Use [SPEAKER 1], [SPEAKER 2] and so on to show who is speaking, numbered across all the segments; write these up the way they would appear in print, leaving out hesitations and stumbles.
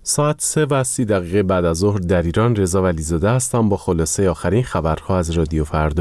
[SPEAKER 1] ساعت 3:30 بعد از ظهر در ایران. رضا ولیزاده هستم با خلاصه آخرین خبرها از رادیو فردا.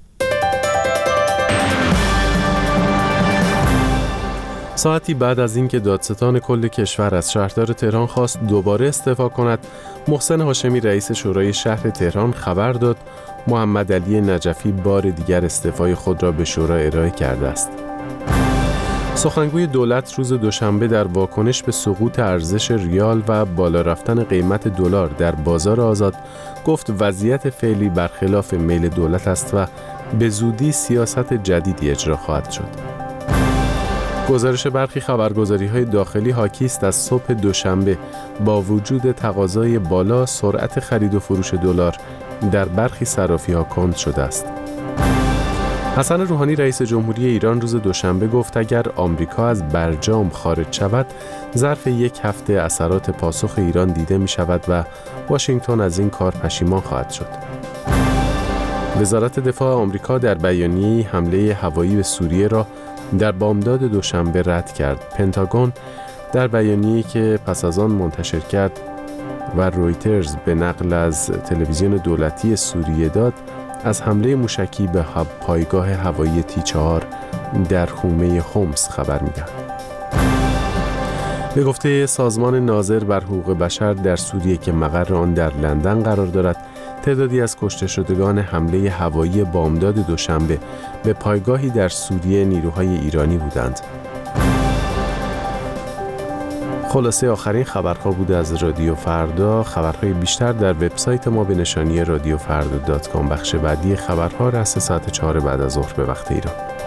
[SPEAKER 1] ساعتی بعد از اینکه دادستان کل کشور از شهردار تهران خواست دوباره استعفا کند، محسن هاشمی رئیس شورای شهر تهران خبر داد محمد علی نجفی بار دیگر استعفای خود را به شورا ارائه کرده است. سخنگوی دولت روز دوشنبه در واکنش به سقوط ارزش ریال و بالا رفتن قیمت دلار در بازار آزاد گفت وضعیت فعلی برخلاف میل دولت است و به زودی سیاست جدیدی اجرا خواهد شد. گزارش برخی خبرگزاری‌های داخلی حاکی است از صبح دوشنبه با وجود تقاضای بالا، سرعت خرید و فروش دلار در برخی صرافی‌ها کند شده است. حسن روحانی رئیس جمهوری ایران روز دوشنبه گفت اگر آمریکا از برجام خارج شود، ظرف یک هفته اثرات پاسخ ایران دیده می شود و واشنگتن از این کار پشیمان خواهد شد. وزارت دفاع آمریکا در بیانیه‌ای حمله هوایی به سوریه را در بامداد دوشنبه رد کرد. پنتاگون در بیانیه‌ای که پس از آن منتشر کرد و رویترز به نقل از تلویزیون دولتی سوریه داد، از حمله موشکی به پایگاه هوایی تی4 در حومه خمس خبر می‌دهد. به گفته سازمان ناظر بر حقوق بشر در سوریه که مقر آن در لندن قرار دارد، تعدادی از کشته شدگان حمله هوایی بامداد دوشنبه به پایگاهی در سوریه نیروهای ایرانی بودند. خلاصه آخرین خبرها بوده از رادیو فردا. خبرهای بیشتر در وبسایت ما به نشانی رادیوفردا.com. بخش بعدی خبرها رأس ساعت 4 بعد از ظهر به وقت ایران.